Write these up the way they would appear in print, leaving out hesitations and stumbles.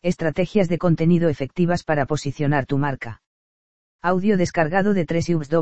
Estrategias de contenido efectivas para posicionar tu marca. Audio descargado de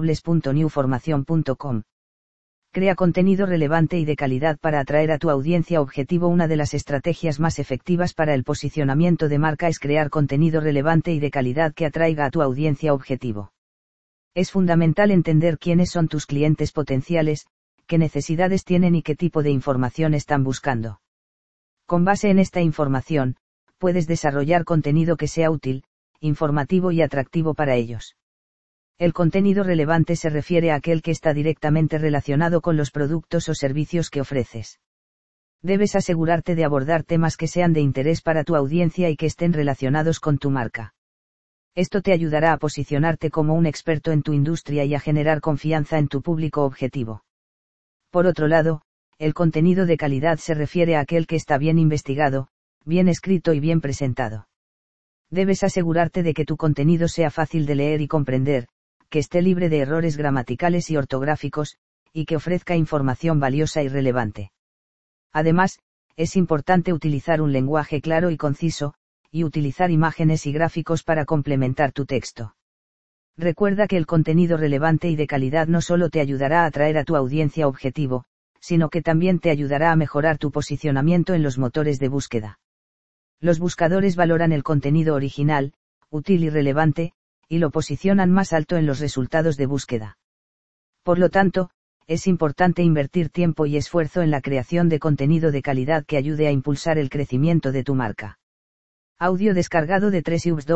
www.newformacion.com. Crea contenido relevante y de calidad para atraer a tu audiencia objetivo. Una de las estrategias más efectivas para el posicionamiento de marca es crear contenido relevante y de calidad que atraiga a tu audiencia objetivo. Es fundamental entender quiénes son tus clientes potenciales, qué necesidades tienen y qué tipo de información están buscando. Con base en esta información, puedes desarrollar contenido que sea útil, informativo y atractivo para ellos. El contenido relevante se refiere a aquel que está directamente relacionado con los productos o servicios que ofreces. Debes asegurarte de abordar temas que sean de interés para tu audiencia y que estén relacionados con tu marca. Esto te ayudará a posicionarte como un experto en tu industria y a generar confianza en tu público objetivo. Por otro lado, el contenido de calidad se refiere a aquel que está bien investigado, bien escrito y bien presentado. Debes asegurarte de que tu contenido sea fácil de leer y comprender, que esté libre de errores gramaticales y ortográficos, y que ofrezca información valiosa y relevante. Además, es importante utilizar un lenguaje claro y conciso, y utilizar imágenes y gráficos para complementar tu texto. Recuerda que el contenido relevante y de calidad no solo te ayudará a atraer a tu audiencia objetivo, sino que también te ayudará a mejorar tu posicionamiento en los motores de búsqueda. Los buscadores valoran el contenido original, útil y relevante, y lo posicionan más alto en los resultados de búsqueda. Por lo tanto, es importante invertir tiempo y esfuerzo en la creación de contenido de calidad que ayude a impulsar el crecimiento de tu marca. Audio descargado de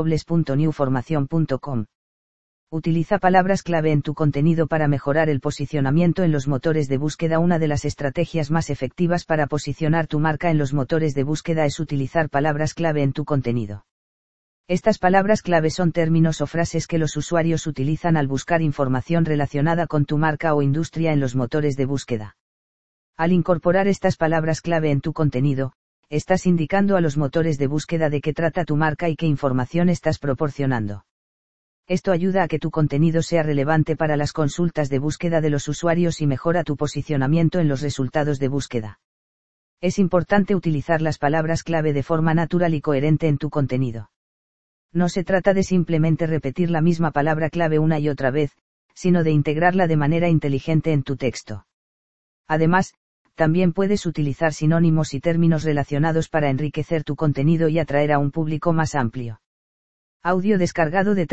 www.newformacion.com. Utiliza palabras clave en tu contenido para mejorar el posicionamiento en los motores de búsqueda. Una de las estrategias más efectivas para posicionar tu marca en los motores de búsqueda es utilizar palabras clave en tu contenido. Estas palabras clave son términos o frases que los usuarios utilizan al buscar información relacionada con tu marca o industria en los motores de búsqueda. Al incorporar estas palabras clave en tu contenido, estás indicando a los motores de búsqueda de qué trata tu marca y qué información estás proporcionando. Esto ayuda a que tu contenido sea relevante para las consultas de búsqueda de los usuarios y mejora tu posicionamiento en los resultados de búsqueda. Es importante utilizar las palabras clave de forma natural y coherente en tu contenido. No se trata de simplemente repetir la misma palabra clave una y otra vez, sino de integrarla de manera inteligente en tu texto. Además, también puedes utilizar sinónimos y términos relacionados para enriquecer tu contenido y atraer a un público más amplio. Audio descargado de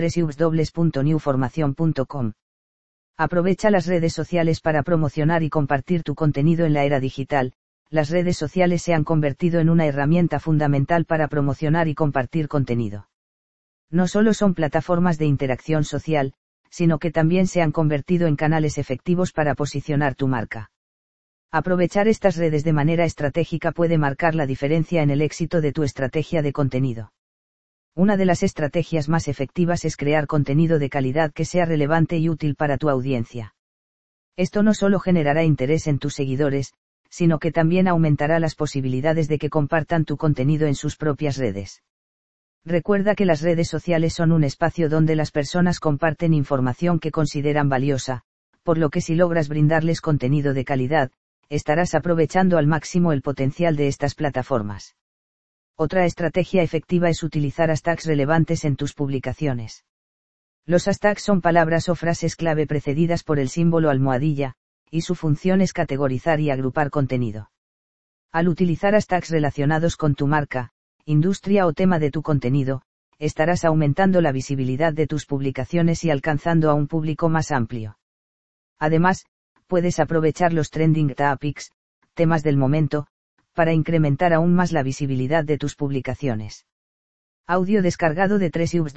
www.newformacion.com. Aprovecha las redes sociales para promocionar y compartir tu contenido en la era digital. Las redes sociales se han convertido en una herramienta fundamental para promocionar y compartir contenido. No solo son plataformas de interacción social, sino que también se han convertido en canales efectivos para posicionar tu marca. Aprovechar estas redes de manera estratégica puede marcar la diferencia en el éxito de tu estrategia de contenido. Una de las estrategias más efectivas es crear contenido de calidad que sea relevante y útil para tu audiencia. Esto no solo generará interés en tus seguidores, sino que también aumentará las posibilidades de que compartan tu contenido en sus propias redes. Recuerda que las redes sociales son un espacio donde las personas comparten información que consideran valiosa, por lo que si logras brindarles contenido de calidad, estarás aprovechando al máximo el potencial de estas plataformas. Otra estrategia efectiva es utilizar hashtags relevantes en tus publicaciones. Los hashtags son palabras o frases clave precedidas por el símbolo almohadilla, y su función es categorizar y agrupar contenido. Al utilizar hashtags relacionados con tu marca, industria o tema de tu contenido, estarás aumentando la visibilidad de tus publicaciones y alcanzando a un público más amplio. Además, puedes aprovechar los trending topics, temas del momento, para incrementar aún más la visibilidad de tus publicaciones. Audio descargado de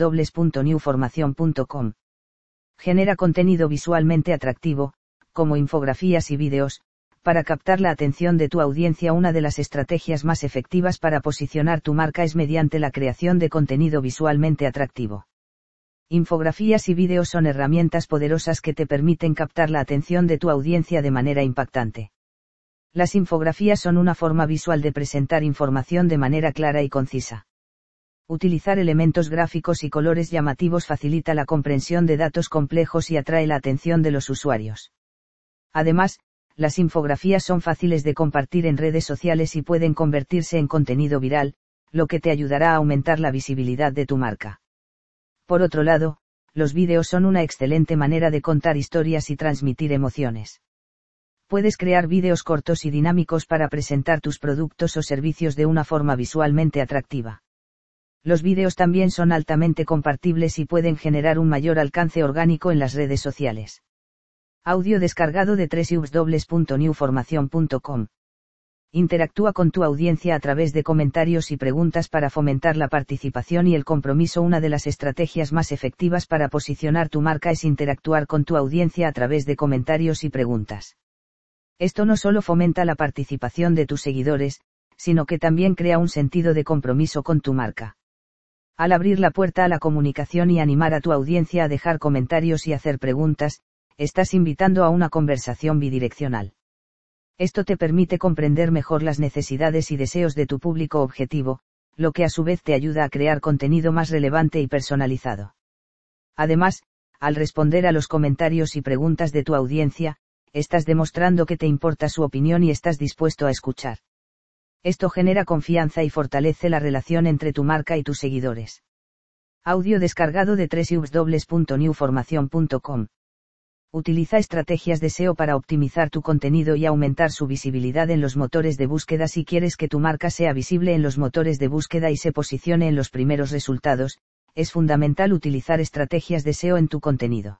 www.newformacion.com. Genera contenido visualmente atractivo, como infografías y vídeos, para captar la atención de tu audiencia. Una de las estrategias más efectivas para posicionar tu marca es mediante la creación de contenido visualmente atractivo. Infografías y vídeos son herramientas poderosas que te permiten captar la atención de tu audiencia de manera impactante. Las infografías son una forma visual de presentar información de manera clara y concisa. Utilizar elementos gráficos y colores llamativos facilita la comprensión de datos complejos y atrae la atención de los usuarios. Además, las infografías son fáciles de compartir en redes sociales y pueden convertirse en contenido viral, lo que te ayudará a aumentar la visibilidad de tu marca. Por otro lado, los vídeos son una excelente manera de contar historias y transmitir emociones. Puedes crear vídeos cortos y dinámicos para presentar tus productos o servicios de una forma visualmente atractiva. Los vídeos también son altamente compartibles y pueden generar un mayor alcance orgánico en las redes sociales. Audio descargado de www.newformacion.com. Interactúa con tu audiencia a través de comentarios y preguntas para fomentar la participación y el compromiso. Una de las estrategias más efectivas para posicionar tu marca es interactuar con tu audiencia a través de comentarios y preguntas. Esto no solo fomenta la participación de tus seguidores, sino que también crea un sentido de compromiso con tu marca. Al abrir la puerta a la comunicación y animar a tu audiencia a dejar comentarios y hacer preguntas, estás invitando a una conversación bidireccional. Esto te permite comprender mejor las necesidades y deseos de tu público objetivo, lo que a su vez te ayuda a crear contenido más relevante y personalizado. Además, al responder a los comentarios y preguntas de tu audiencia, estás demostrando que te importa su opinión y estás dispuesto a escuchar. Esto genera confianza y fortalece la relación entre tu marca y tus seguidores. Audio descargado de www.newformacion.com. Utiliza estrategias de SEO para optimizar tu contenido y aumentar su visibilidad en los motores de búsqueda. Si quieres que tu marca sea visible en los motores de búsqueda y se posicione en los primeros resultados, es fundamental utilizar estrategias de SEO en tu contenido.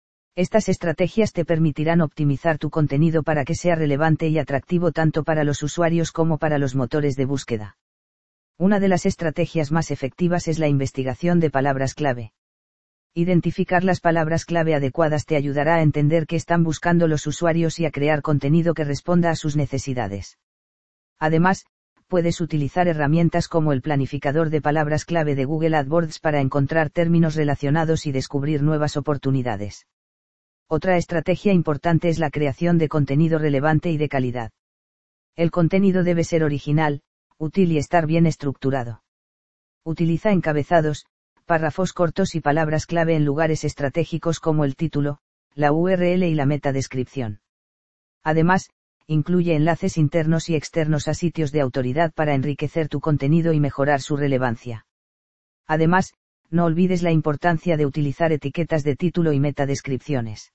Estas estrategias te permitirán optimizar tu contenido para que sea relevante y atractivo tanto para los usuarios como para los motores de búsqueda. Una de las estrategias más efectivas es la investigación de palabras clave. Identificar las palabras clave adecuadas te ayudará a entender qué están buscando los usuarios y a crear contenido que responda a sus necesidades. Además, puedes utilizar herramientas como el planificador de palabras clave de Google AdWords para encontrar términos relacionados y descubrir nuevas oportunidades. Otra estrategia importante es la creación de contenido relevante y de calidad. El contenido debe ser original, útil y estar bien estructurado. Utiliza encabezados, párrafos cortos y palabras clave en lugares estratégicos como el título, la URL y la metadescripción. Además, incluye enlaces internos y externos a sitios de autoridad para enriquecer tu contenido y mejorar su relevancia. Además, no olvides la importancia de utilizar etiquetas de título y metadescripciones.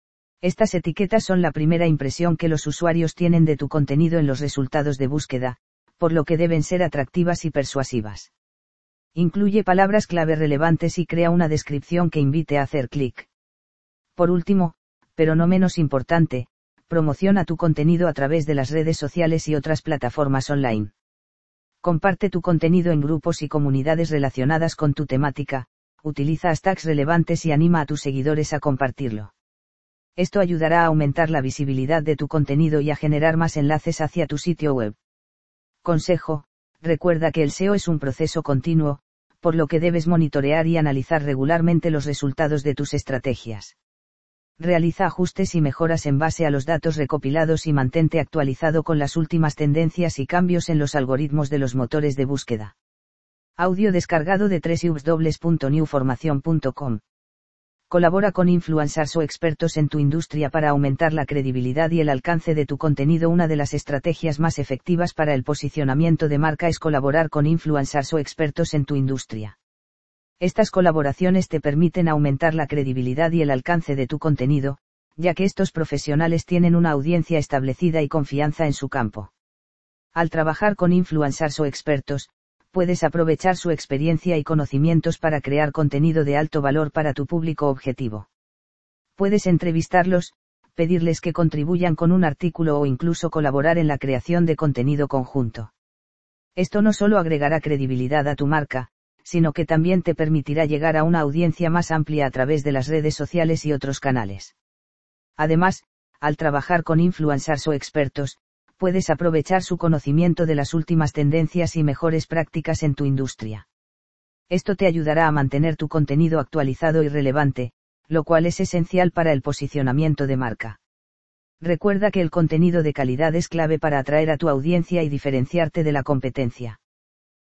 Estas etiquetas son la primera impresión que los usuarios tienen de tu contenido en los resultados de búsqueda, por lo que deben ser atractivas y persuasivas. Incluye palabras clave relevantes y crea una descripción que invite a hacer clic. Por último, pero no menos importante, promociona tu contenido a través de las redes sociales y otras plataformas online. Comparte tu contenido en grupos y comunidades relacionadas con tu temática, utiliza hashtags relevantes y anima a tus seguidores a compartirlo. Esto ayudará a aumentar la visibilidad de tu contenido y a generar más enlaces hacia tu sitio web. Consejo: recuerda que el SEO es un proceso continuo, por lo que debes monitorear y analizar regularmente los resultados de tus estrategias. Realiza ajustes y mejoras en base a los datos recopilados y mantente actualizado con las últimas tendencias y cambios en los algoritmos de los motores de búsqueda. Audio descargado de www.newformacion.com. Colabora con influencers o expertos en tu industria para aumentar la credibilidad y el alcance de tu contenido. Una de las estrategias más efectivas para el posicionamiento de marca es colaborar con influencers o expertos en tu industria. Estas colaboraciones te permiten aumentar la credibilidad y el alcance de tu contenido, ya que estos profesionales tienen una audiencia establecida y confianza en su campo. Al trabajar con influencers o expertos, puedes aprovechar su experiencia y conocimientos para crear contenido de alto valor para tu público objetivo. Puedes entrevistarlos, pedirles que contribuyan con un artículo o incluso colaborar en la creación de contenido conjunto. Esto no solo agregará credibilidad a tu marca, sino que también te permitirá llegar a una audiencia más amplia a través de las redes sociales y otros canales. Además, al trabajar con influencers o expertos, puedes aprovechar su conocimiento de las últimas tendencias y mejores prácticas en tu industria. Esto te ayudará a mantener tu contenido actualizado y relevante, lo cual es esencial para el posicionamiento de marca. Recuerda que el contenido de calidad es clave para atraer a tu audiencia y diferenciarte de la competencia.